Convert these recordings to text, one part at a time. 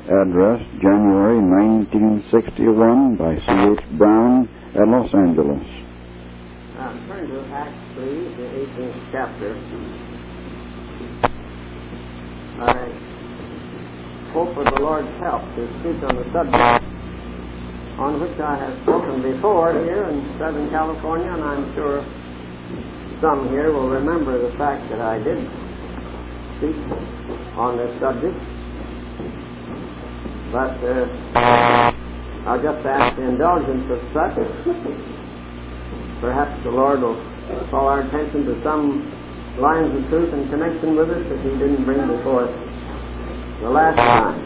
Address, January 1961, by C.H. Brown at Los Angeles. Turn to Acts 3, the 18th chapter. I hope with the Lord's help to speak on the subject on which I have spoken before here in Southern California, and I'm sure some here will remember the fact that I did speak on this subject. But I'll just ask the indulgence of such. Perhaps the Lord will call our attention to some lines of truth in connection with it that He didn't bring before us the last time.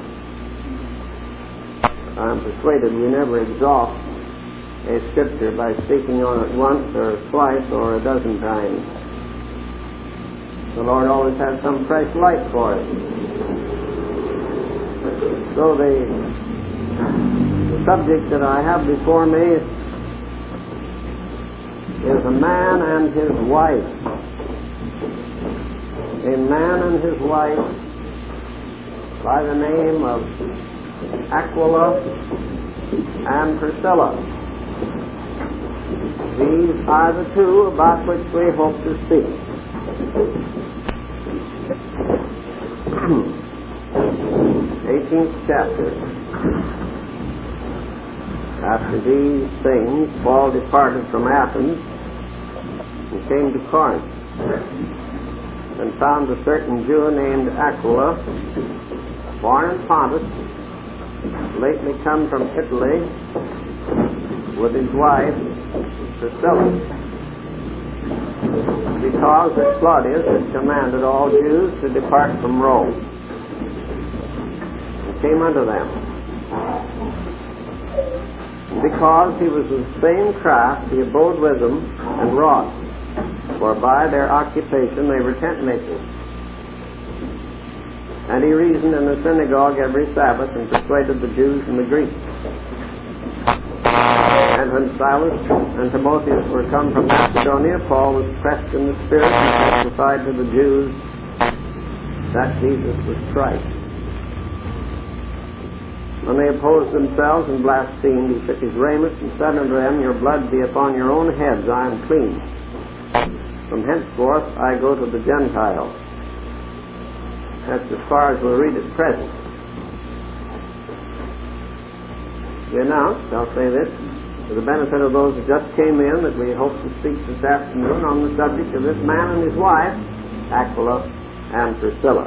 I'm persuaded we never exhaust a scripture by speaking on it once or twice or a dozen times. The Lord always has some fresh light for it. So the subject that I have before me is a man and his wife. A man and his wife by the name of Aquila and Priscilla. These are the two about which we hope to speak. 18th chapter. After these things, Paul departed from Athens and came to Corinth, and found a certain Jew named Aquila, born in Pontus, lately come from Italy, with his wife Priscilla, because that Claudius had commanded all Jews to depart from Rome, and came unto them. Because he was of the same craft, he abode with them and wrought, for by their occupation they were tent makers. And he reasoned in the synagogue every Sabbath, and persuaded the Jews and the Greeks. And when Silas and Timotheus were come from Macedonia, Paul was pressed in the Spirit and testified to the Jews that Jesus was Christ. When they opposed themselves and blasphemed, he took his raiment and said unto them, Your blood be upon your own heads, I am clean. From henceforth I go to the Gentiles. That's as far as we'll read at present. We announced, I'll say this, for the benefit of those who just came in, that we hope to speak this afternoon on the subject of this man and his wife, Aquila and Priscilla.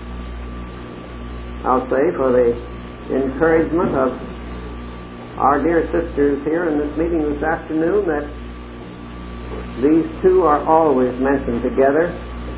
I'll say for the encouragement of our dear sisters here in this meeting this afternoon that these two are always mentioned together,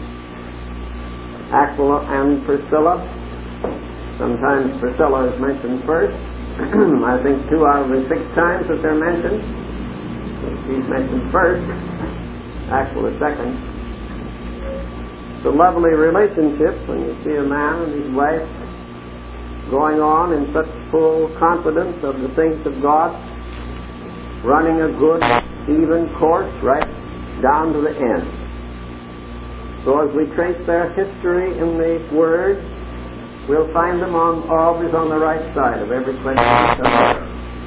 Aquila and Priscilla. Sometimes Priscilla is mentioned first. I think 2 out of the 6 times that they're mentioned, she's mentioned first, Aquila second. It's a lovely relationship when you see a man and his wife going on in such full confidence of the things of God, running a good, even course right down to the end. So as we trace their history in the Word, we'll find them always on the right side of every question that comes up.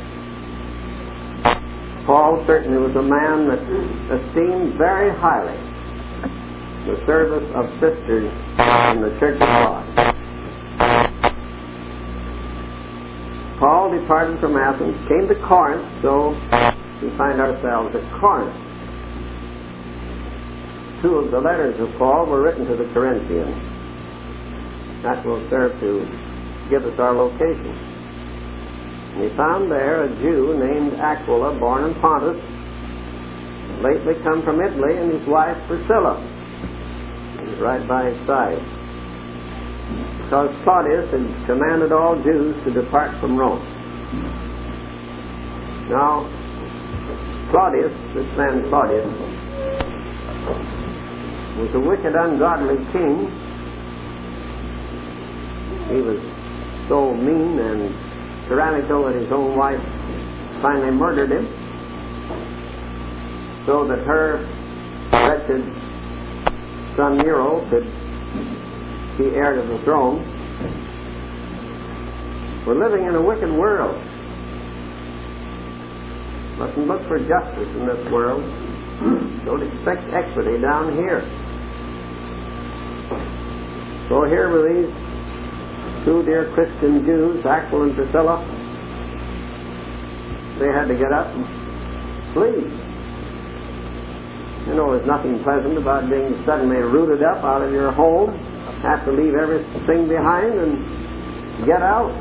Paul certainly was a man that esteemed very highly the service of sisters in the Church of God. Paul departed from Athens, came to Corinth, so we find ourselves at Corinth. 2 of the letters of Paul were written to the Corinthians. That will serve to give us our location. And he found there a Jew named Aquila, born in Pontus, lately come from Italy, and his wife Priscilla. He's right by his side. Because Claudius had commanded all Jews to depart from Rome. Now, Claudius, this man Claudius, was a wicked, ungodly king. He was so mean and tyrannical that his own wife finally murdered him, so that her wretched son Nero could be heir to the throne. We're living in a wicked world. Mustn't look for justice in this world. Don't expect equity down here. So here were these two dear Christian Jews, Aquila and Priscilla. They had to get up and flee. You know, there's nothing pleasant about being suddenly rooted up out of your home, have to leave everything behind and get out.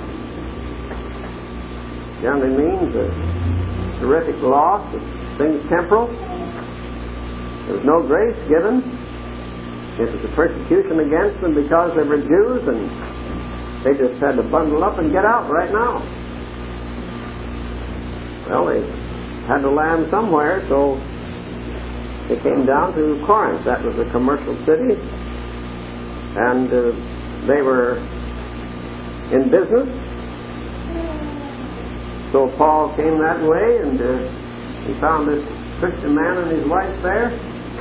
Generally means a terrific loss of things temporal. There's no grace given. It was a persecution against them because they were Jews, and they just had to bundle up and get out right now. Well, they had to land somewhere, so they came down to Corinth. That was a commercial city, and they were in business. So Paul came that way, and he found this Christian man and his wife there.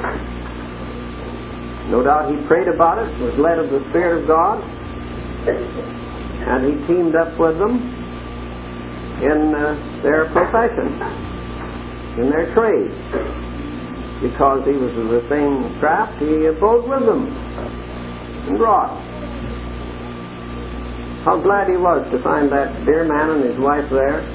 No doubt he prayed about it, was led of the Spirit of God, and he teamed up with them in their profession, in their trade. Because he was of the same craft, he abode with them and wrought. How glad he was to find that dear man and his wife there,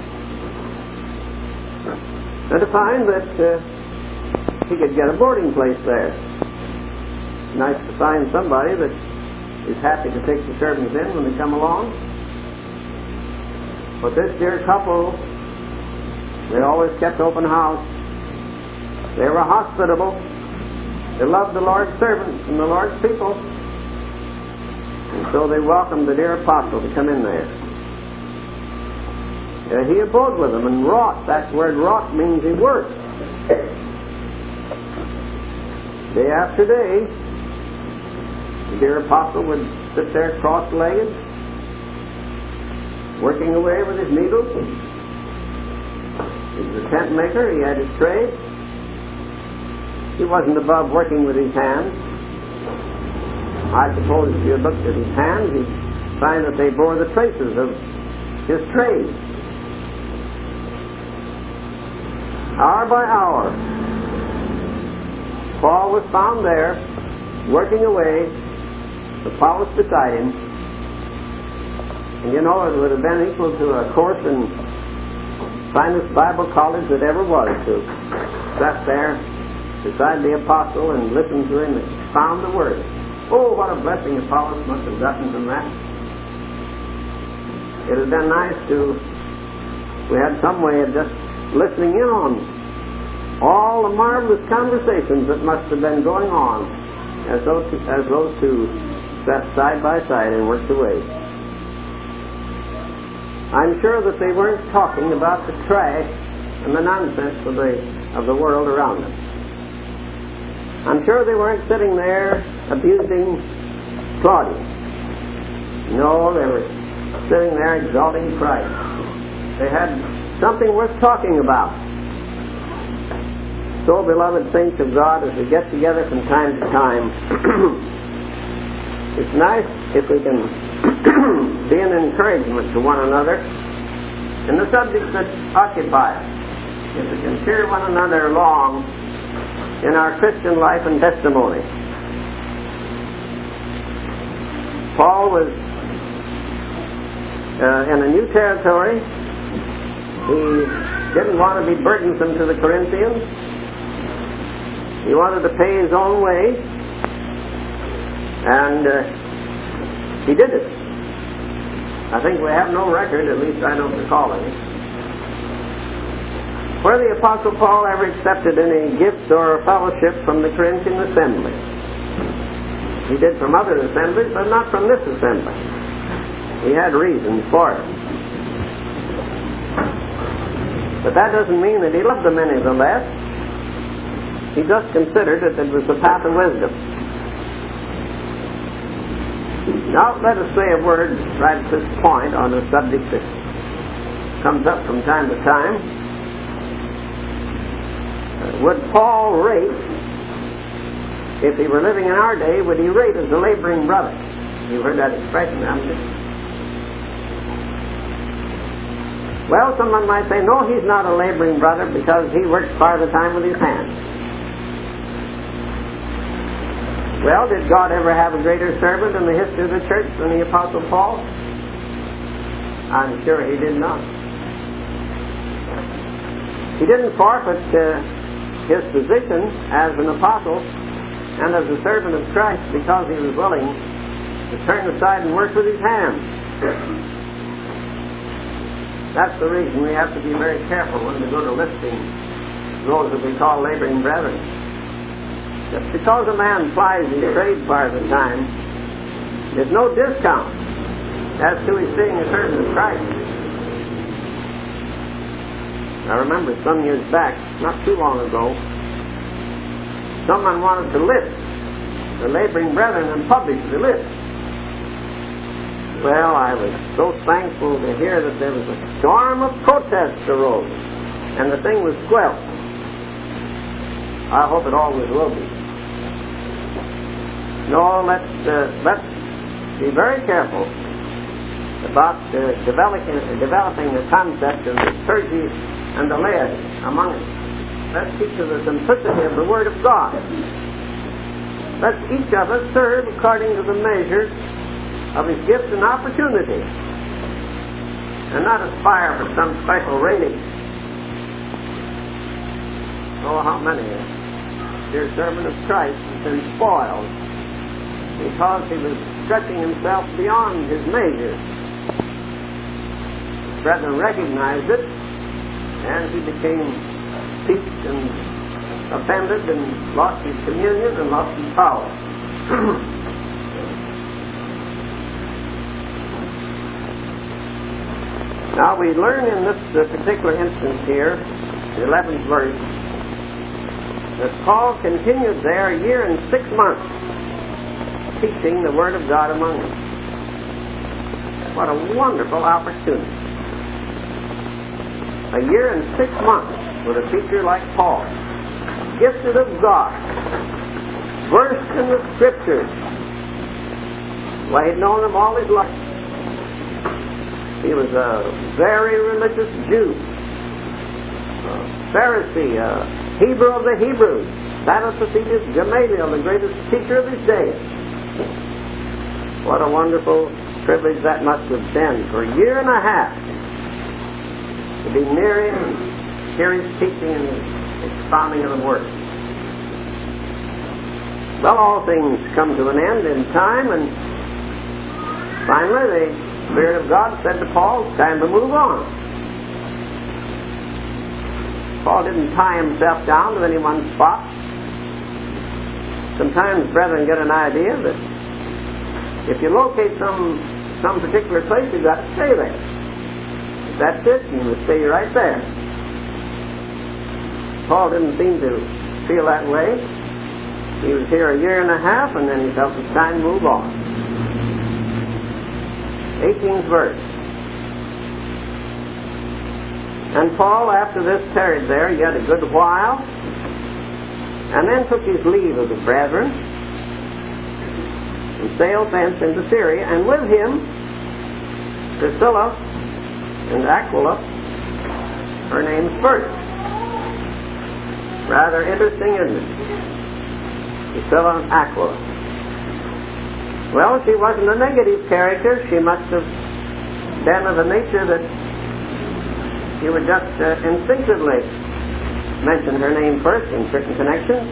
and to find that he could get a boarding place there. Nice to find somebody that is happy to take the servants in when they come along. But this dear couple, they always kept open house. They were hospitable. They loved the Lord's servants and the Lord's people. And so they welcomed the dear apostle to come in there. He abode with them and wrought. That word wrought means he worked. Day after day, the dear apostle would sit there cross-legged, working away with his needles. He was a tent maker. He had his trade. He wasn't above working with his hands. I suppose if you looked at his hands, you'd find that they bore the traces of his trade. Hour by hour, Paul was found there, working away, with Apollos beside him. And you know, it would have been equal to a course in finest Bible college that ever was, to sit there beside the apostle and listen to him expound the word. Oh, what a blessing Apollos must have gotten from that. It would have been nice we had some way of just listening in on all the marvelous conversations that must have been going on as those two sat side by side and worked away. I'm sure that they weren't talking about the trash and the nonsense of the world around them. I'm sure they weren't sitting there abusing Claudius. No, they were sitting there exalting Christ. They had something worth talking about. So, beloved saints of God, as we get together from time to time, it's nice if we can be an encouragement to one another in the subjects that occupy us. If we can cheer one another along in our Christian life and testimony. Paul was in a new territory. He didn't want to be burdensome to the Corinthians. He wanted to pay his own way, and he did it. I think we have no record, at least I don't recall any, where the Apostle Paul ever accepted any gifts or fellowship from the Corinthian assembly. He did from other assemblies, but not from this assembly. He had reasons for it. But that doesn't mean that he loved them any the less. He just considered that it was the path of wisdom. Now, let us say a word right at this point on a subject that comes up from time to time. Would Paul rate, if he were living in our day, would he rate as a laboring brother? You've heard that expression, haven't you? Well, someone might say, no, he's not a laboring brother because he works part of the time with his hands. Well, did God ever have a greater servant in the history of the church than the Apostle Paul? I'm sure he did not. He didn't forfeit his position as an apostle and as a servant of Christ because he was willing to turn aside and work with his hands. That's the reason we have to be very careful when we go to listing those that we call laboring brethren. Just because a man plies his trade part of the time, there's no discount as to his being a servant of Christ. I remember some years back, not too long ago, someone wanted to list the laboring brethren and publish the list. Well, I was so thankful to hear that there was a storm of protests arose, and the thing was squelched. I hope it always will be. No, let's be very careful about developing the concept of the clergy and the laity among us. Let's keep to the simplicity of the Word of God. Let's each of us serve according to the measure of his gifts and opportunity, and not aspire for some special rating. Oh, how many a dear servant of Christ has been spoiled because he was stretching himself beyond his measure. Brethren recognized it, and he became piqued and offended and lost his communion and lost his power. Now we learn in this particular instance here, the 11th verse, that Paul continued there a year and 6 months teaching the Word of God among them. What a wonderful opportunity. A year and 6 months with a teacher like Paul, gifted of God, versed in the Scriptures. Well, he'd known them all his life. He was a very religious Jew, a Pharisee, a Hebrew of the Hebrews. That was Gamaliel, the greatest teacher of his day. What a wonderful privilege that must have been for a year and a half to be near him and hear his teaching and expounding of the Word. Well, all things come to an end in time, and finally the Spirit of God said to Paul, it's time to move on. Paul didn't tie himself down to any one spot. Sometimes brethren get an idea that if you locate some particular place, you've got to stay there. If that's it, you must stay right there. Paul didn't seem to feel that way. He was here a year and a half, and then he felt it's time to move on. 18th verse. And Paul, after this, tarried there yet a good while, and then took his leave of the brethren, and sailed thence into Syria, and with him Priscilla and Aquila, her name's first. Rather interesting, isn't it? Priscilla and Aquila. Well, she wasn't a negative character. She must have been of a nature that you would just instinctively mention her name first in certain connections.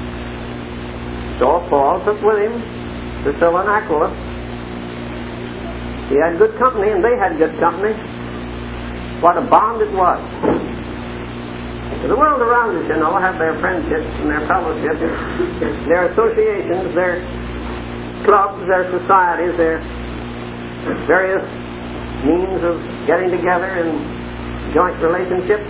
So Paul took with him Priscilla and Aquila. He had good company, and they had good company. What a bond it was. The world around us, you know, have their friendships and their fellowships, their associations, their clubs, their societies, their various means of getting together in joint relationships.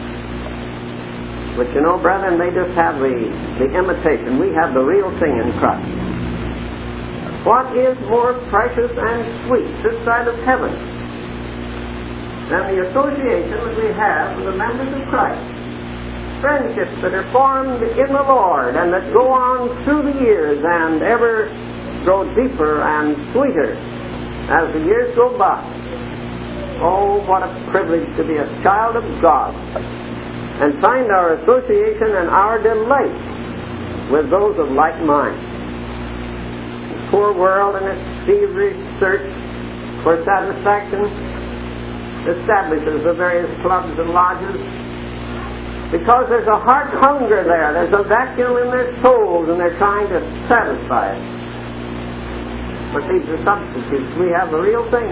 But you know, brethren, they just have the imitation. We have the real thing in Christ. What is more precious and sweet this side of heaven than the association that we have with the members of Christ? Friendships that are formed in the Lord and that go on through the years and ever grow deeper and sweeter as the years go by. Oh, what a privilege to be a child of God and find our association and our delight with those of like mind. The poor world in its feverish search for satisfaction establishes the various clubs and lodges because there's a heart hunger there. There's a vacuum in their souls and they're trying to satisfy it. But these are substitutes. We have the real thing.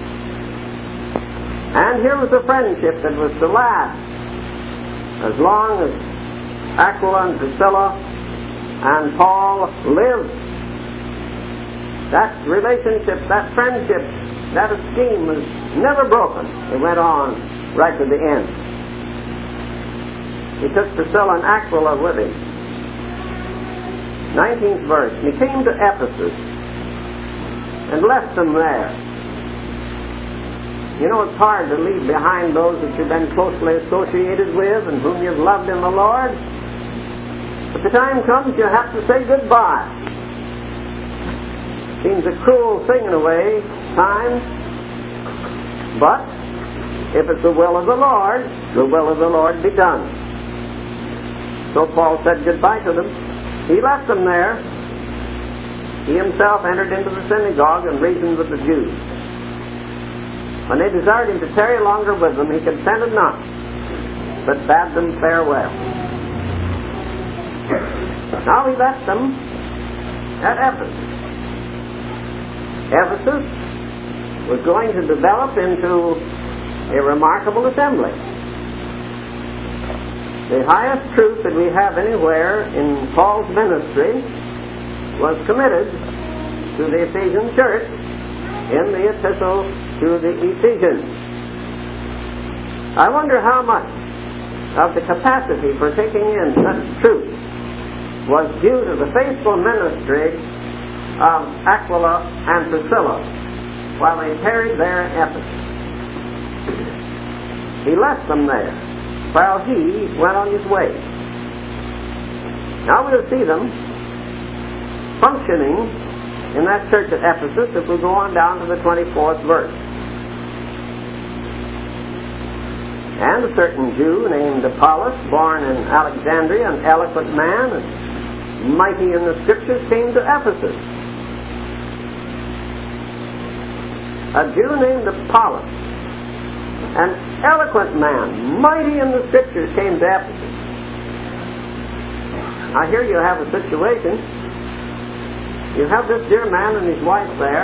And here was a friendship that was to last as long as Aquila and Priscilla and Paul lived. That relationship, that friendship, that esteem was never broken. It went on right to the end. He took Priscilla and Aquila with him. 19th verse. And he came to Ephesus and left them there. You know, it's hard to leave behind those that you've been closely associated with and whom you've loved in the Lord. But the time comes you have to say goodbye. Seems a cruel thing in a way, times. But if it's the will of the Lord be done. So Paul said goodbye to them. He left them there. He himself entered into the synagogue and reasoned with the Jews. When they desired him to tarry longer with them, he consented not, but bade them farewell. Now he left them at Ephesus. Ephesus was going to develop into a remarkable assembly. The highest truth that we have anywhere in Paul's ministry was committed to the Ephesian church in the epistle to the Ephesians. I wonder how much of the capacity for taking in such truth was due to the faithful ministry of Aquila and Priscilla while they tarried there in Ephesus. He left them there while he went on his way. Now we'll see them functioning in that church at Ephesus if we go on down to the 24th verse. And a certain Jew named Apollos, born in Alexandria, an eloquent man and mighty in the Scriptures, came to Ephesus. A Jew named Apollos, an eloquent man, mighty in the Scriptures, came to Ephesus. Now here you have a situation. You have this dear man and his wife there.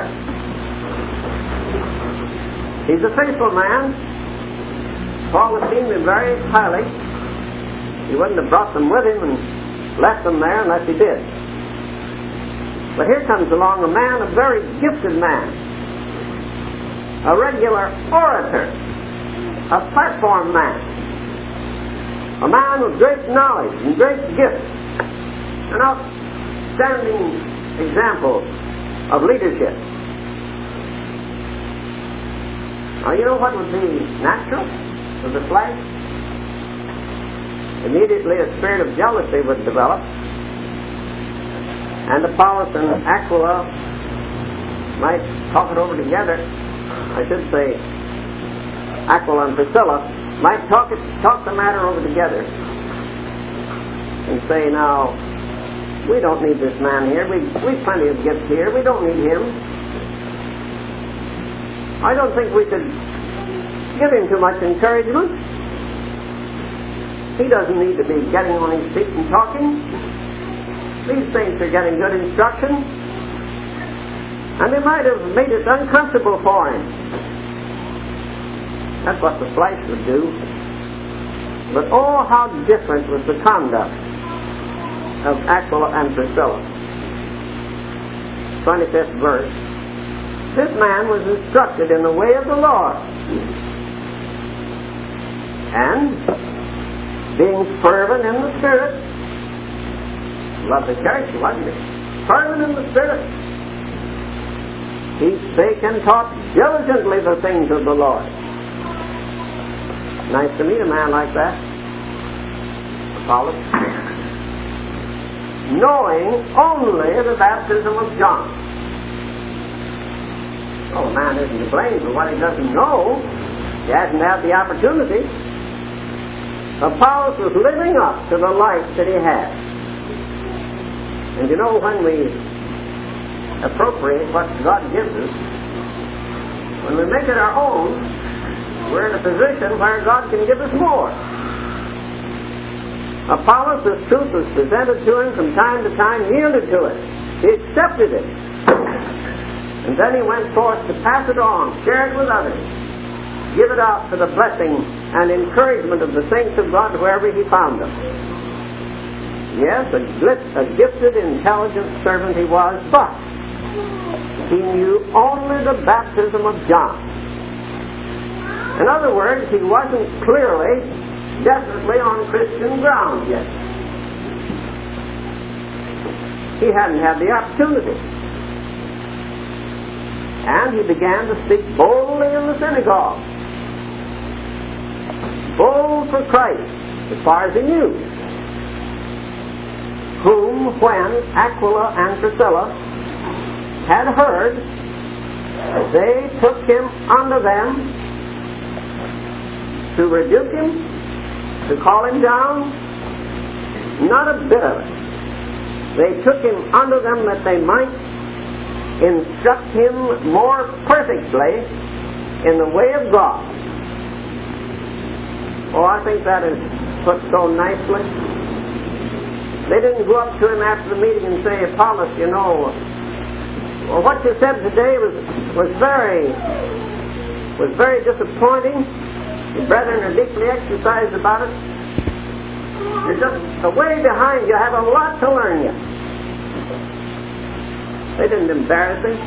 He's a faithful man. Paul esteemed him very highly. He wouldn't have brought them with him and left them there unless he did. But here comes along a man, a very gifted man, a regular orator, a platform man, a man with great knowledge and great gifts, an outstanding example of leadership. Now, you know what would be natural to the flesh? Immediately a spirit of jealousy would develop, and Apollos and Aquila might talk it over together. I should say Aquila and Priscilla might talk the matter over together and say, now, we don't need this man here. We've plenty of gifts here. We don't need him. I don't think we could give him too much encouragement. He doesn't need to be getting on his feet and talking. These saints are getting good instruction. And they might have made it uncomfortable for him. That's what the flesh would do. But oh, how different was the conduct of Aquila and Priscilla. 25th verse. This man was instructed in the way of the Lord, and being fervent in the Spirit, loved the church, wasn't he? Fervent in the Spirit, he spake and taught diligently the things of the Lord. Nice to meet a man like that. Apollos. Knowing only the baptism of John. Oh, a man isn't to blame for what he doesn't know. He hasn't had the opportunity. Apollos was living up to the light that he had. And you know, when we appropriate what God gives us, when we make it our own, we're in a position where God can give us more. Apollos, this truth was presented to him from time to time, yielded to it. He accepted it. And then he went forth to pass it on, share it with others, give it out for the blessing and encouragement of the saints of God wherever he found them. Yes, a gifted, intelligent servant he was, but he knew only the baptism of John. In other words, he wasn't clearly, definitely on Christian ground yet. He hadn't had the opportunity. And he began to speak boldly in the synagogue. Bold for Christ, as far as he knew. Whom, when Aquila and Priscilla had heard, they took him unto them to rebuke him, to call him down. Not a bit of it. They took him unto them that they might instruct him more perfectly in the way of God. Oh, I think that is put so nicely. They didn't go up to him after the meeting and say, Apollos, you know, well, what you said today was very disappointing. The brethren are deeply exercised about it. You're just way behind. You have a lot to learn yet. They didn't embarrass him.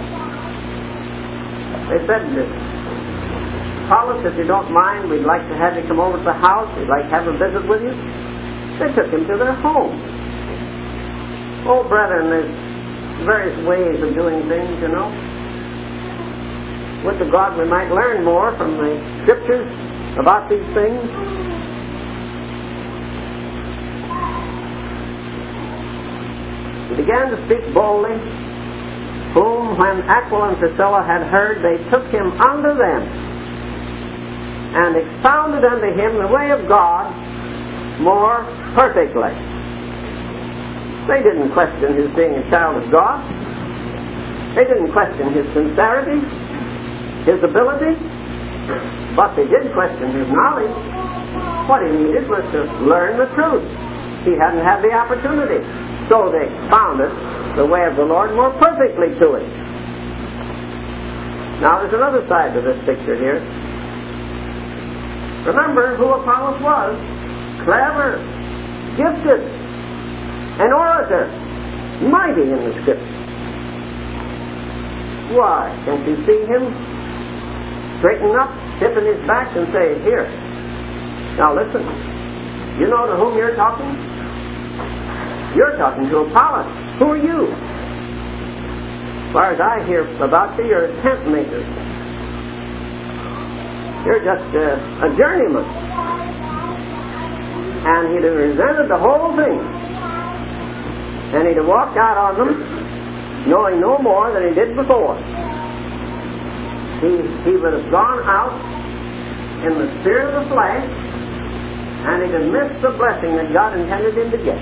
They said, Apollos, if you don't mind, we'd like to have you come over to the house. We'd like to have a visit with you. They took him to their home. Oh, brethren, there's various ways of doing things, you know. Would to God we might learn more from the Scriptures about these things. He began to speak boldly, whom, when Aquila and Priscilla had heard, they took him unto them, and expounded unto him the way of God more perfectly. They didn't question his being a child of God. They didn't question his sincerity, his ability, but they did question his knowledge. What he needed was to learn the truth. He hadn't had the opportunity. So they expounded the way of the Lord more perfectly to him. Now there's another side to this picture here. Remember who Apollos was. Clever, gifted, an orator, mighty in the Scripture. Why, can't you see him straighten up, tipping his back and say, here, now listen, you know to whom you're talking? You're talking to Apollos. Who are you? As far as I hear about you, you're a tent maker. You're just a journeyman. And he'd have resented the whole thing. And he'd have walked out on them knowing no more than he did before. He would have gone out in the spirit of the flesh, and he'd have missed the blessing that God intended him to get.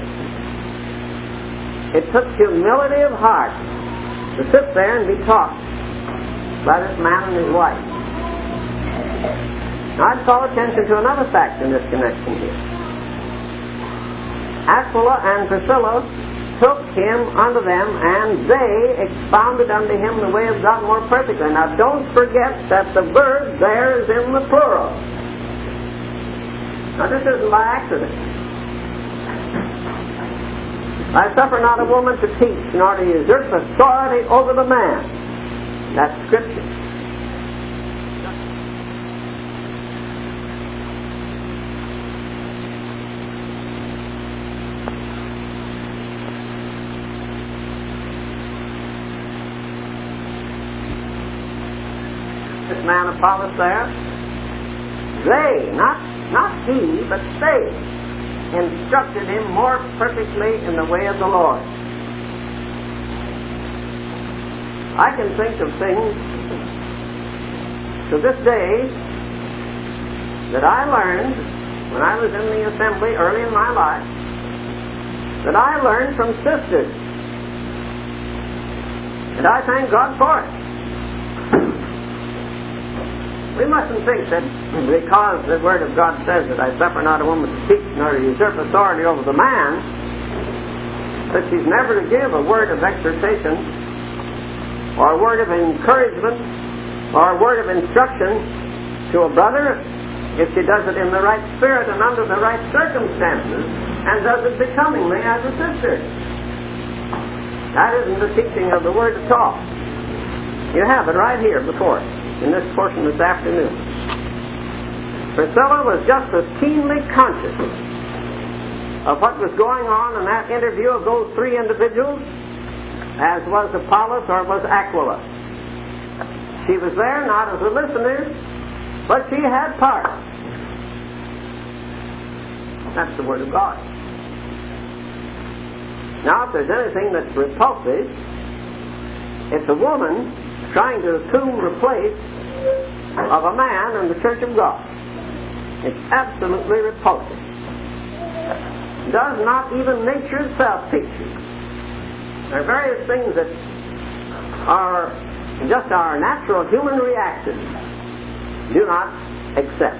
It took humility of heart to sit there and be taught by this man and his wife. Now I'd call attention to another fact in this connection here. Aquila and Priscilla took him unto them, and they expounded unto him the way of God more perfectly. Now don't forget that the verb there is in the plural. Now this isn't by accident. I suffer not a woman to teach, nor to usurp authority over the man. That's Scripture. This man Apollos there, they, not he, but they, instructed him more perfectly in the way of the Lord. I can think of things to this day that I learned when I was in the assembly early in my life, that I learned from sisters. And I thank God for it. We mustn't think that because the Word of God says that I suffer not a woman to teach nor to usurp authority over the man, that she's never to give a word of exhortation or a word of encouragement or a word of instruction to a brother if she does it in the right spirit and under the right circumstances and does it becomingly as a sister. That isn't the teaching of the Word at all. You have it right here before us in this portion this afternoon. Priscilla was just as keenly conscious of what was going on in that interview of those three individuals as was Apollos or was Aquila. She was there not as a listener, but she had part. That's the Word of God. Now, if there's anything that's repulsive, it's a woman trying to assume the place of a man in the Church of God. It's absolutely repulsive. Does not even nature itself teach you. There are various things that are just our natural human reactions do not accept.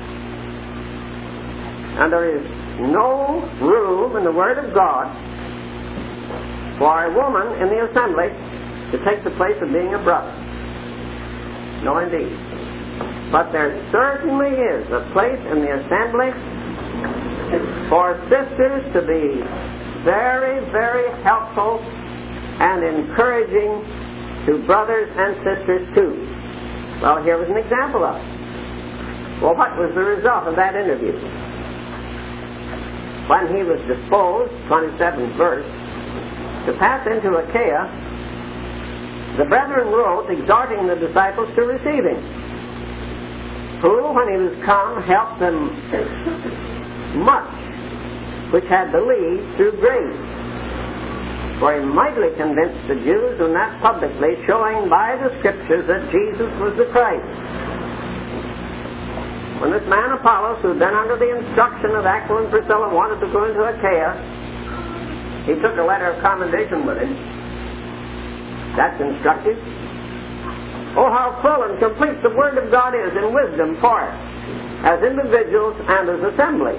And there is no room in the Word of God for a woman in the assembly to take the place of being a brother. No, indeed. But there certainly is a place in the assembly for sisters to be very, very helpful and encouraging to brothers and sisters too. Well, here was an example of it. Well, what was the result of that interview? When he was disposed, 27th verse, to pass into Achaia, the brethren wrote, exhorting the disciples to receive him, who, when he was come, helped them much which had believed through grace. For he mightily convinced the Jews, and that publicly, showing by the Scriptures that Jesus was the Christ. When this man Apollos, who had been under the instruction of Aquila and Priscilla, wanted to go into Achaia, he took a letter of commendation with him. That's instructive. Oh, how full and complete the Word of God is in wisdom for us, as individuals and as assembly.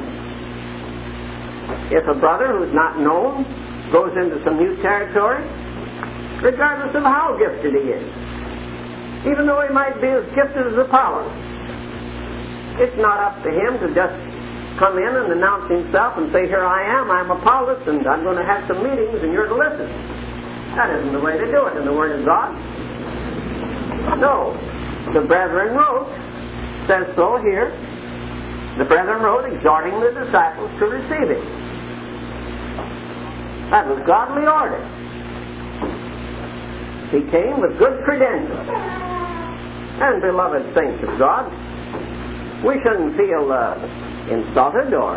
If a brother who's not known goes into some new territory, regardless of how gifted he is, even though he might be as gifted as Apollos, it's not up to him to just come in and announce himself and say, here I am, I'm Apollos, and I'm going to have some meetings and you're to listen. That isn't the way to do it in the Word of God. No. The brethren wrote, says so here, the brethren wrote exhorting the disciples to receive it. That was godly order. He came with good credentials. And beloved saints of God, we shouldn't feel insulted or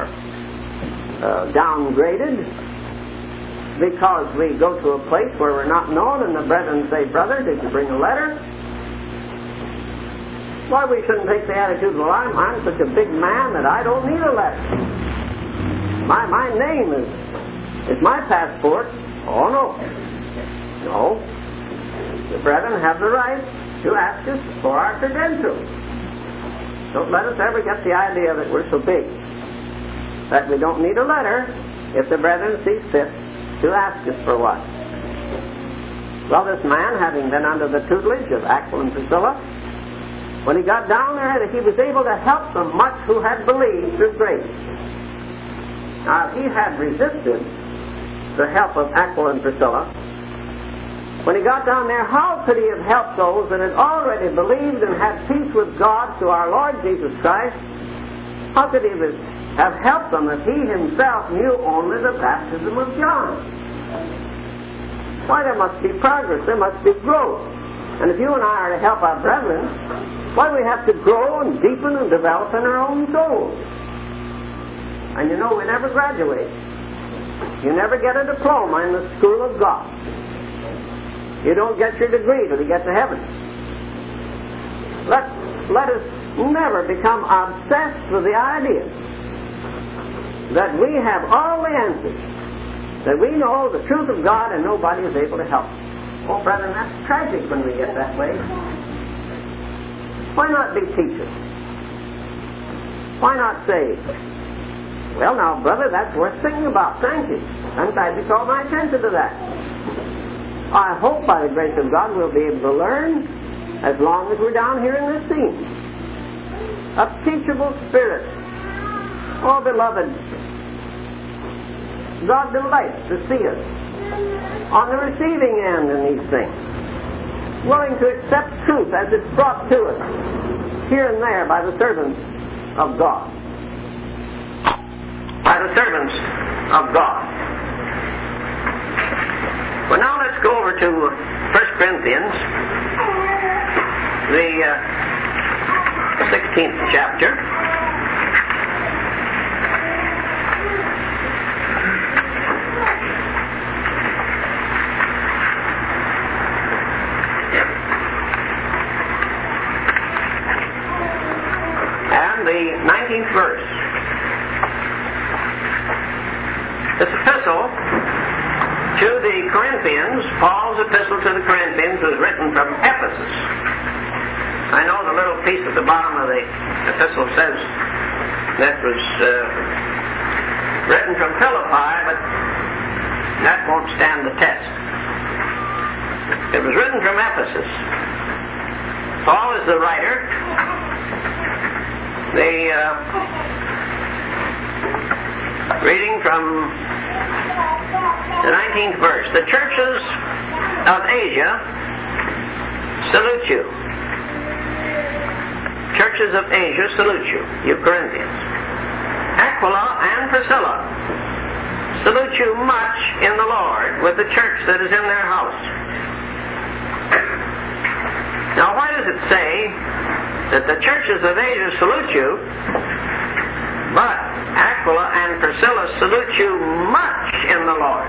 downgraded because we go to a place where we're not known and the brethren say, brother, did you bring a letter? Why, we shouldn't take the attitude, well, I'm such a big man that I don't need a letter. My name is my passport. Oh, no. No. The brethren have the right to ask us for our credentials. Don't let us ever get the idea that we're so big that we don't need a letter if the brethren see fit to ask us for one. Well, this man, having been under the tutelage of Aquila and Priscilla, when he got down there, he was able to help them much who had believed through grace. Now, if he had resisted the help of Aquila and Priscilla, when he got down there, how could he have helped those that had already believed and had peace with God through our Lord Jesus Christ? How could he have helped them if he himself knew only the baptism of John? Why, there must be progress, there must be growth. And if you and I are to help our brethren, why, we have to grow and deepen and develop in our own souls. And you know, we never graduate. You never get a diploma in the school of God. You don't get your degree till you get to heaven. Let us never become obsessed with the idea that we have all the answers, that we know the truth of God and nobody is able to help us. Oh, brethren, that's tragic when we get that way. Why not be teachers? Why not say, well, now, brother, that's worth thinking about. Thank you. I'm glad you called my attention to that. I hope by the grace of God we'll be able to learn as long as we're down here in this scene. A teachable spirit. Oh, beloved, God delights to see us on the receiving end in these things, willing to accept truth as it's brought to us here and there by the servants of God. By the servants of God. Well, now let's go over to 1 Corinthians, the 16th chapter. And the 19th verse. This epistle to the Corinthians, Paul's epistle to the Corinthians, was written from Ephesus. I know the little piece at the bottom of the epistle says that was written from Philippi, but that won't stand the test. It was written from Ephesus. Paul is the writer. Reading from the 19th verse. The churches of Asia salute you. Churches of Asia salute you, you Corinthians. Aquila and Priscilla salute you much in the Lord with the church that is in their house. Now, why does it say that the churches of Asia salute you, but Aquila and Priscilla salute you much in the Lord?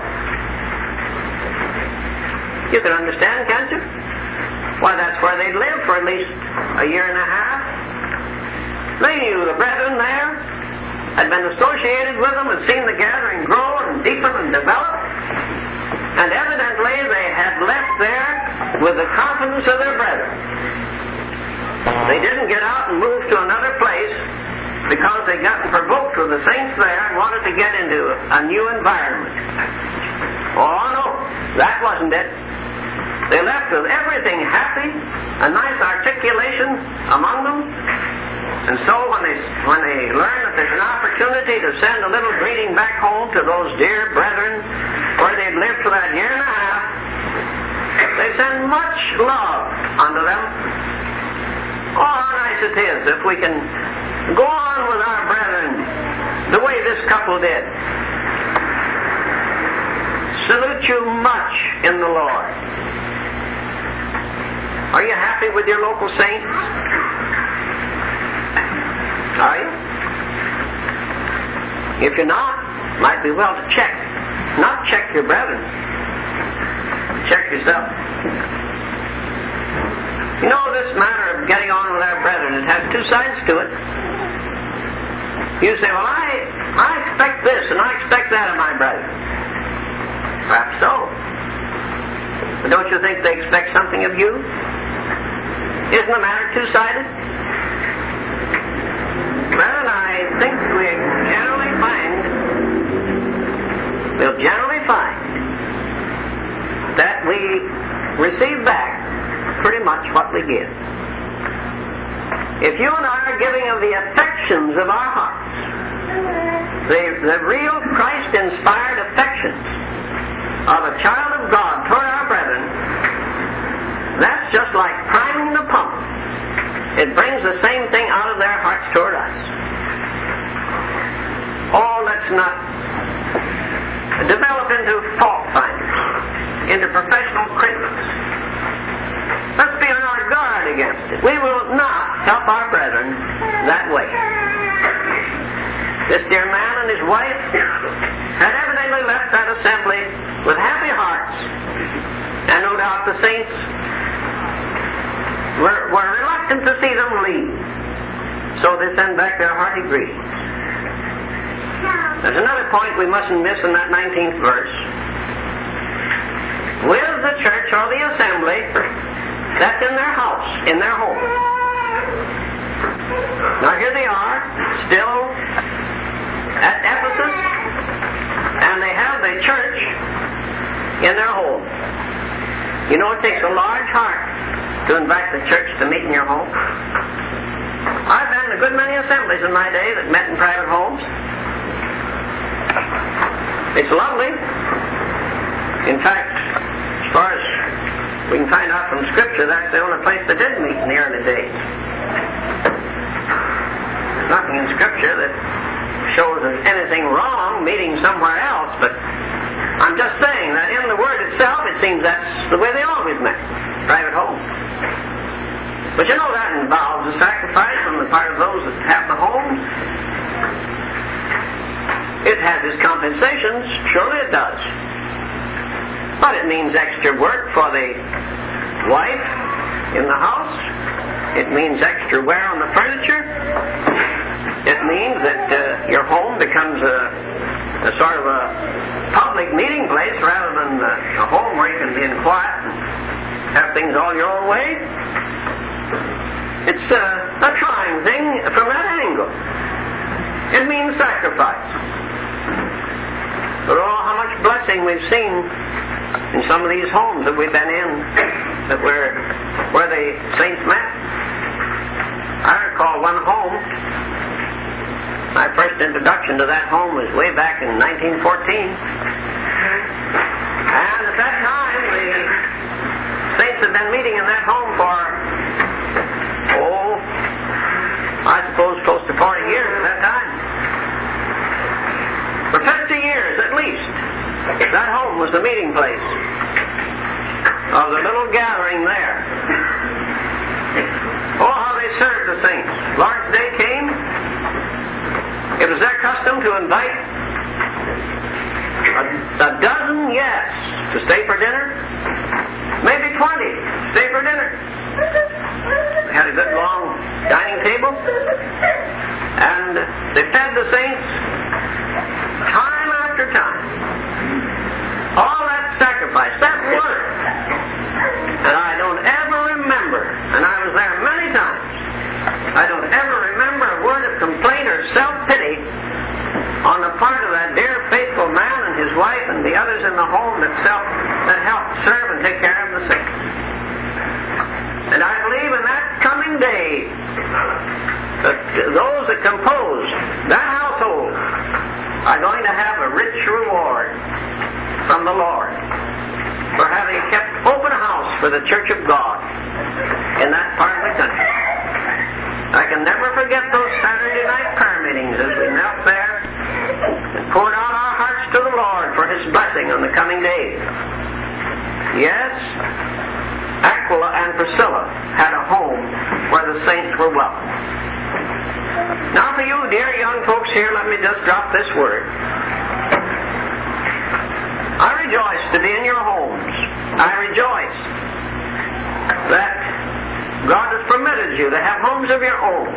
You can understand, can't you? Why, that's where they'd lived for at least a year and a half. They knew the brethren there, had been associated with them, had seen the gathering grow and deepen and develop, and evidently they had left there with the confidence of their brethren. They didn't get out and move to another place because they'd gotten provoked with the saints there and wanted to get into a new environment. Oh no, that wasn't it. They left with everything happy, a nice articulation among them, and so when they learn that there's an opportunity to send a little greeting back home to those dear brethren where they'd lived for that year and a half, they send much love unto them. Oh, how nice it is if we can go on with our brethren the way this couple did. Salute you much in the Lord. Are you happy with your local saints? Are you? If you're not, might be well to check. Not check your brethren. Check yourself. You know, this matter of getting on with our brethren, it has two sides to it. You say, well, I expect this and I expect that of my brethren. Perhaps so. But don't you think they expect something of you? Isn't the matter two-sided? Well, I think we'll generally find that we receive back pretty much what we give. If you and I are giving of the affections of our hearts, the real Christ-inspired affections of a child of God toward our brethren, that's just like priming the pump. It brings the same thing out of their hearts toward us. Oh, let's not develop into fault finders, into professional critics. Let's be on our guard against it. We will not help our brethren that way. This dear man and his wife had evidently left that assembly with happy hearts, and no doubt the saints were reluctant to see them leave. so they send back their hearty greetings. There's another point we mustn't miss in that 19th verse. With the church or the assembly that's in their house, in their home. Now here they are, still at Ephesus, and they have the church in their home. You know, it takes a large heart to invite the church to meet in your home. I've been in a good many assemblies in my day that met in private homes. It's lovely. In fact, as far as we can find out from Scripture, that's the only place they did meet in the early days. There's nothing in Scripture that shows there's anything wrong meeting somewhere else, but I'm just saying that in the Word itself, it seems that's the way they always met, private homes. But you know that involves a sacrifice on the part of those that have the homes. It has its compensations, surely it does. But it means extra work for the wife in the house. It means extra wear on the furniture. It means that your home becomes a sort of a public meeting place rather than a home where you can be in quiet and have things all your own way. It's a trying thing from that angle. It means sacrifice. But oh, how much blessing we've seen in some of these homes that we've been in, that where the saints met. I recall one home. My first introduction to that home was way back in 1914. And at that time, the saints had been meeting in that home for, I suppose close to 40 years at that time. For 50 years at least, that home was the meeting place of the little gathering there. Oh, how they served the saints. Lord's Day came. It was their custom to invite a dozen, yes, to stay for dinner. Maybe 20 to stay for dinner. They had a good long dining table. And they fed the saints time after time. All that sacrifice, that work. And I don't ever remember, and I was there many times, I don't ever remember a word of complaint or self-pity on the part of that dear faithful man and his wife and the others in the home that helped serve and take care of the sick. And I believe in that coming day that those that compose that household are going to have a rich reward from the Lord for having kept open house for the Church of God in that part of the country. I can never forget those Saturday night prayer meetings as we knelt there and poured out our hearts to the Lord for His blessing on the coming days. Yes, Aquila and Priscilla had a home where the saints were welcome. Now for you, dear young folks here, let me just drop this word. I rejoice to be in your homes. I rejoice that God has permitted you to have homes of your own.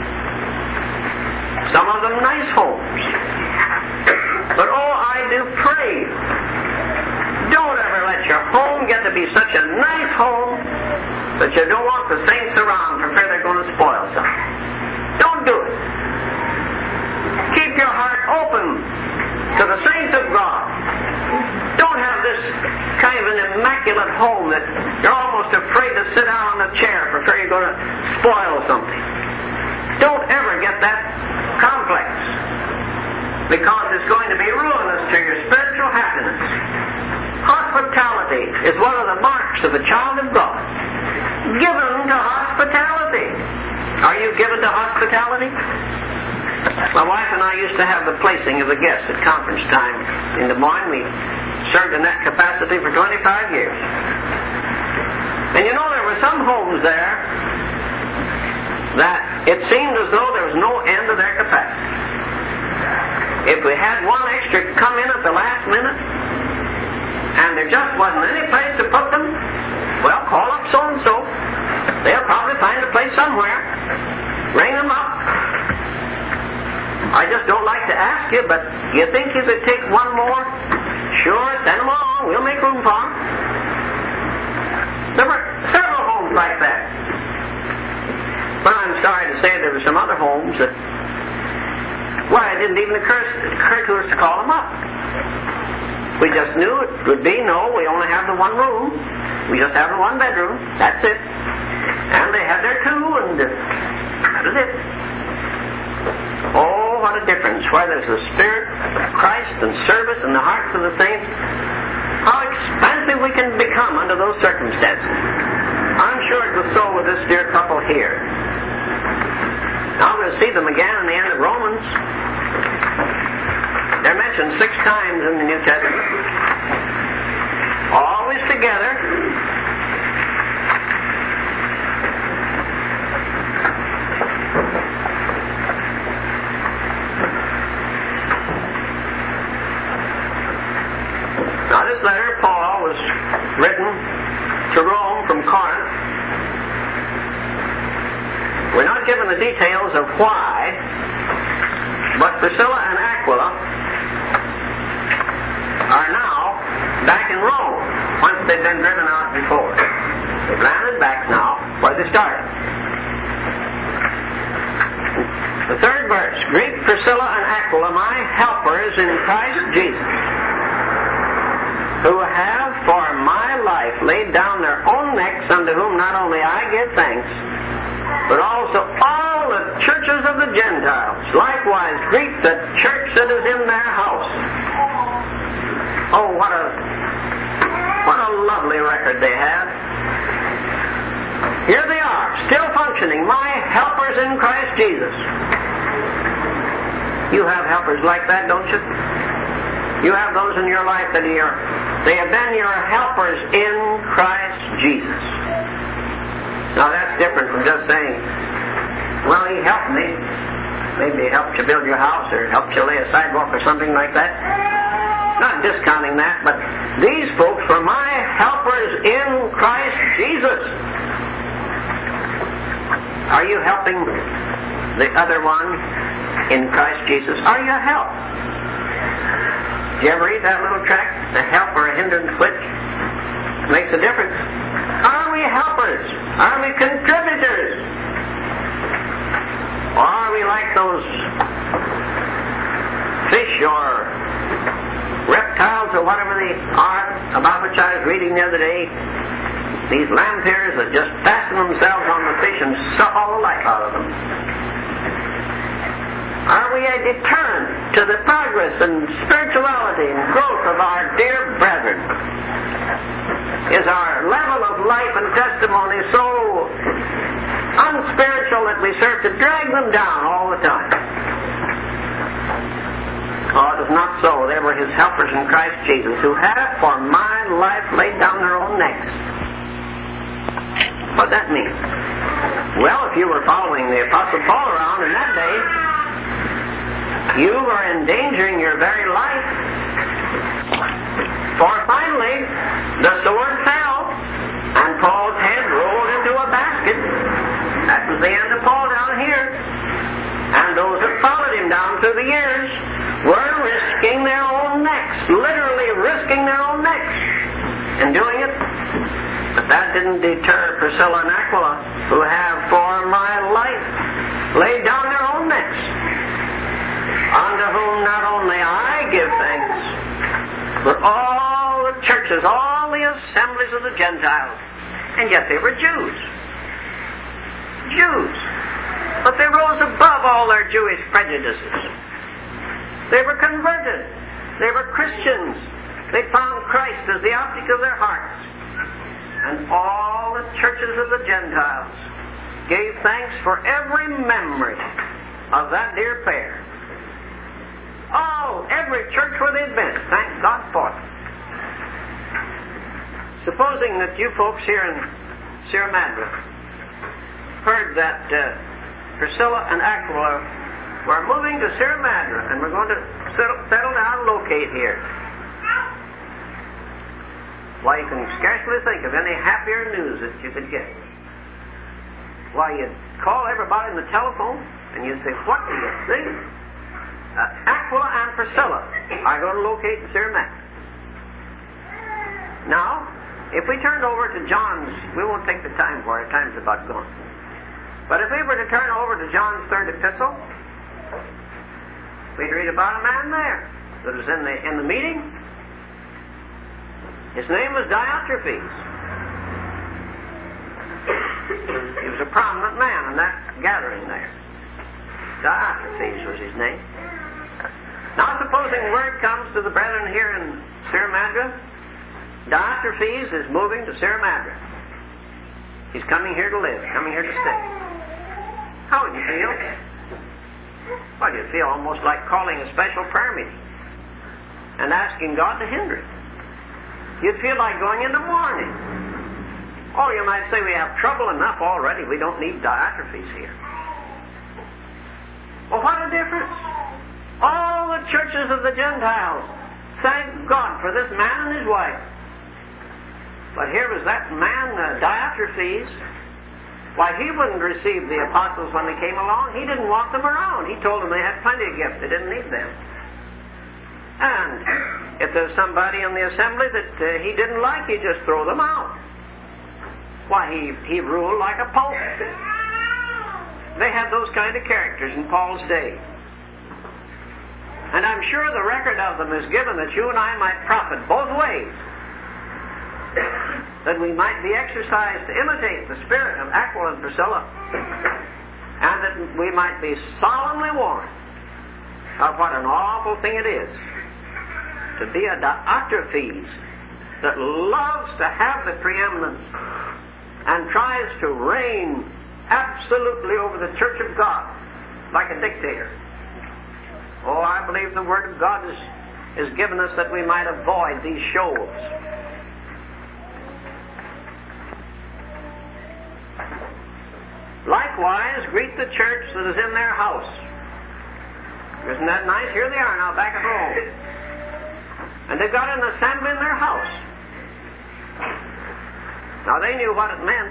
Some of them nice homes. But oh, I do pray, don't ever let your home get to be such a nice home that you don't want the saints around for fear they're going to spoil something. Don't do it. Keep your heart open to the saints of God. Don't have this kind of an immaculate home that you're almost afraid to sit down on a chair for fear you're going to spoil something. Don't ever get that complex, because it's going to be ruinous to your spiritual happiness. Hospitality is one of the marks of a child of God. Given to hospitality. Are you given to hospitality? My wife and I used to have the placing of the guests at conference time in Des Moines. We served in that capacity for 25 years. And you know, there were some homes there that it seemed as though there was no end to their capacity. If we had one extra come in at the last minute, and there just wasn't any place to put them, well, call up so-and-so. They'll probably find a place somewhere. Ring them up. I just don't like to ask you, but you think you could take one more? Sure, send them along. We'll make room for them. There were several homes like that. But I'm sorry to say there were some other homes that, why, it didn't even occur to us to call them up. We just knew it would be, no, we only have the one room. We just have the one bedroom. That's it. And they had their two, and that is it. Oh, what a difference. Why, there's the Spirit of Christ and service in the hearts of the saints. How expansive we can become under those circumstances. I'm sure it was so with this dear couple here. Now we'll see them again in the end of Romans. They're mentioned 6 times in the New Testament. Always together. Now this letter, Paul, was written to Rome from Corinth. We're not given the details of why, but Priscilla and Aquila are now back in Rome, once they've been driven out before. They've landed back now where they started. The 3rd verse, Greet Priscilla and Aquila, my helpers in Christ Jesus, who have for my life laid down their own necks, unto whom not only I give thanks, but also all the churches of the Gentiles. Likewise, greet the church that is in their house. Oh, what a lovely record they have. Here they are, still functioning, my helpers in Christ Jesus. You have helpers like that, don't you? You have those in your life that they have been your helpers in Christ Jesus. Now that's different from just saying, well, he helped me. Maybe he helped you build your house or helped you lay a sidewalk or something like that. Not discounting that, but these folks were my helpers in Christ Jesus. Are you helping the other one in Christ Jesus? Are you a help? Did you ever read that little tract? A help or a hindrance which makes a difference. Are we helpers? Are we contributors? Or are we like those fish or reptiles or whatever they are, about which I was reading the other day? These lampreys that just fasten themselves on the fish and suck all the life out of them. Are we a deterrent to the progress and spirituality and growth of our dear brethren? Is our level of life and testimony so unspiritual that we serve to drag them down all the time? Oh, it is not so. They were his helpers in Christ Jesus, who have for my life laid down their own necks. What does that mean? Well, if you were following the Apostle Paul around in that day, you were endangering your very life. For finally, the sword fell, and Paul's head rolled into a basket. That was the end of Paul down here. And those that followed him down through the years were risking their own necks, literally risking their own necks in doing it. But that didn't deter Priscilla and Aquila, who have for my life laid down their own necks, unto whom not only I give thanks, but all the churches, all the assemblies of the Gentiles. And yet they were Jews. Jews. But they rose above all their Jewish prejudices. They were converted. They were Christians. They found Christ as the object of their hearts. And all the churches of the Gentiles gave thanks for every memory of that dear pair. Oh, every church where they'd been, thank God for it. Supposing that you folks here in Sierra Madre heard that Priscilla and Aquila were moving to Sierra Madre and we're going to settle down and locate here. Why, you can scarcely think of any happier news that you could get. Why, you'd call everybody on the telephone and you'd say, what do you think? Aquila and Priscilla are going to locate in Syrax. Now, if we turned over to John's, we won't take the time for it. Time's about gone. But if we were to turn over to John's third epistle, we'd read about a man there that was in the meeting. His name was Diotrephes. He was a prominent man in that gathering there. Diotrephes was his name. Now, supposing word comes to the brethren here in Syramadra, Diotrephes is moving to Syramadra. He's coming here to live, coming here to stay. How would you feel? Well, you'd feel almost like calling a special prayer meeting and asking God to hinder it. You'd feel like going into mourning. Oh, you might say, we have trouble enough already. We don't need Diotrephes here. Well, what a difference. All the churches of the Gentiles thank God for this man and his wife. But here was that man, Diotrephes. Why, he wouldn't receive the apostles when they came along. He didn't want them around. He told them they had plenty of gifts. They didn't need them. And if there's somebody in the assembly that he didn't like, he'd just throw them out. Why, he ruled like a pope. They had those kind of characters in Paul's day. And I'm sure the record of them is given that you and I might profit both ways. That we might be exercised to imitate the spirit of Aquila and Priscilla, and that we might be solemnly warned of what an awful thing it is to be a Diotrephes that loves to have the preeminence and tries to reign absolutely over the Church of God like a dictator. Oh, I believe the Word of God is given us that we might avoid these shows. Likewise, greet the church that is in their house. Isn't that nice? Here they are now, back at Rome. And they've got an assembly in their house. Now, they knew what it meant.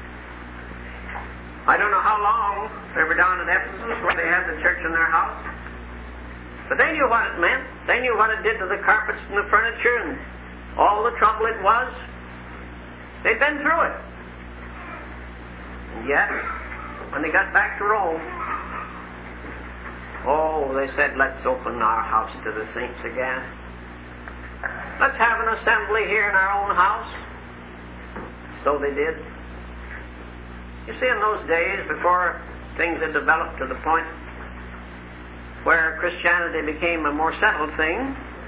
I don't know how long they were down at Ephesus where they had the church in their house. But they knew what it meant. They knew what it did to the carpets and the furniture and all the trouble it was. They'd been through it. And yet, when they got back to Rome, oh, they said, let's open our house to the saints again. Let's have an assembly here in our own house. So they did. You see, in those days, before things had developed to the point where Christianity became a more settled thing,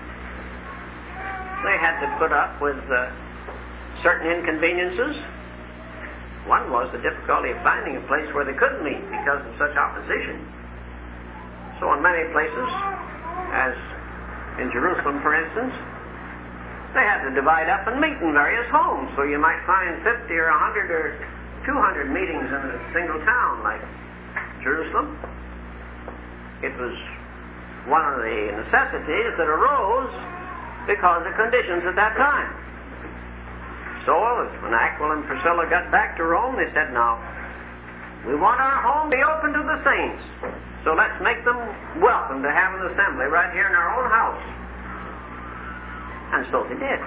they had to put up with certain inconveniences. One was the difficulty of finding a place where they could meet because of such opposition. So in many places, as in Jerusalem, for instance, they had to divide up and meet in various homes. So you might find 50 or 100 or 200 meetings in a single town like Jerusalem. It was one of the necessities that arose because of conditions at that time. So when Aquila and Priscilla got back to Rome, they said, now, we want our home to be open to the saints. So let's make them welcome to have an assembly right here in our own house. And so they did.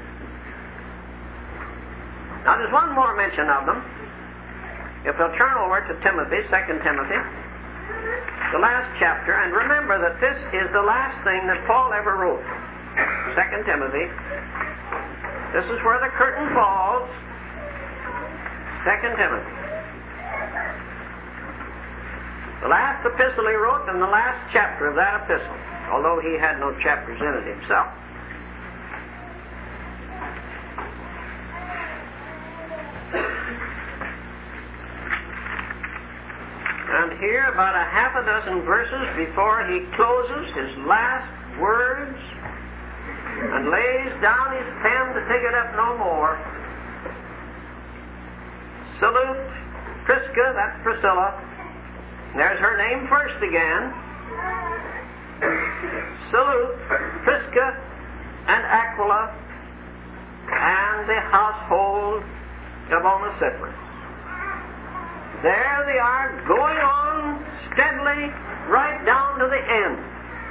Now there's one more mention of them. If we'll turn over to Timothy, 2 Timothy, the last chapter, and remember that this is the last thing that Paul ever wrote. 2 Timothy. This is where the curtain falls. 2 Timothy. The last epistle he wrote and the last chapter of that epistle, although he had no chapters in it himself. And here, about a half a dozen verses before he closes his last words and lays down his pen to take it up no more. Salute Prisca, that's Priscilla. There's her name first again. Salute Prisca and Aquila and the household of Onesiphorus. There they are, going on steadily right down to the end.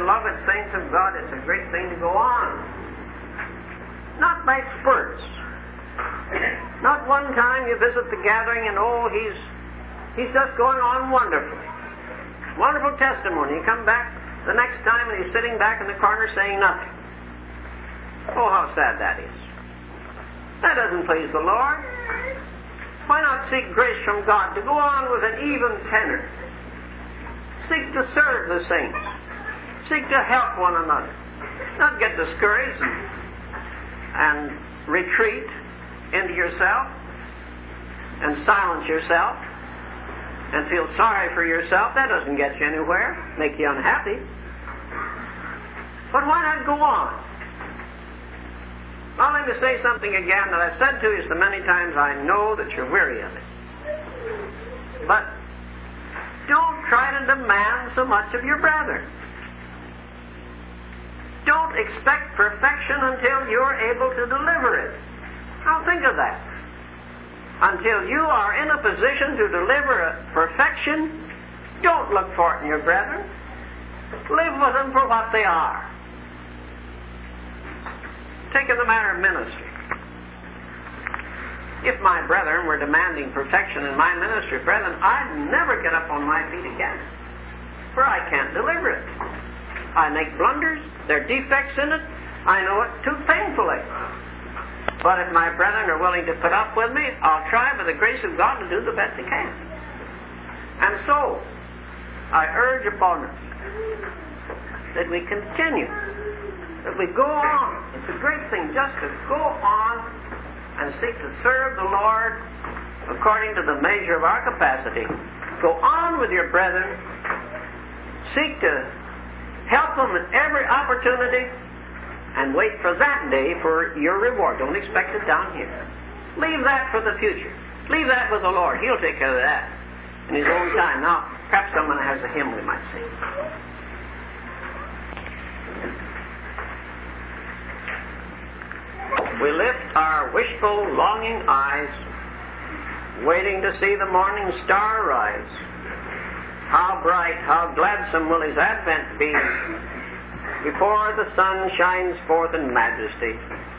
beloved saints of God, it's a great thing to go on. Not by spurts. Not one time you visit the gathering and, he's just going on wonderfully. Wonderful testimony. You come back the next time and he's sitting back in the corner saying nothing. Oh, how sad that is. That doesn't please the Lord. Why not seek grace from God to go on with an even tenor? Seek to serve the saints. Seek to help one another. Not get discouraged and retreat into yourself and silence yourself and feel sorry for yourself. That doesn't get you anywhere, make you unhappy. But why not go on? Well, let me say something again that I've said to you so many times. I know that you're weary of it. But don't try to demand so much of your brethren. Don't expect perfection until you're able to deliver it. Now think of that. Until you are in a position to deliver perfection, don't look for it in your brethren. Live with them for what they are. Take in the matter of ministry. If my brethren were demanding perfection in my ministry, brethren, I'd never get up on my feet again, for I can't deliver it. I make blunders, there are defects in it, I know it too painfully. But if my brethren are willing to put up with me, I'll try by the grace of God to do the best I can. And so, I urge upon us that we continue, that we go on. It's a great thing just to go on and seek to serve the Lord according to the measure of our capacity. Go on with your brethren. Seek to help them at every opportunity and wait for that day for your reward. Don't expect it down here. Leave that for the future. Leave that with the Lord. He'll take care of that in His own time. Now, perhaps someone has a hymn we might sing. We lift our wishful, longing eyes, waiting to see the morning star rise. How bright, how gladsome will His advent be before the sun shines forth in majesty.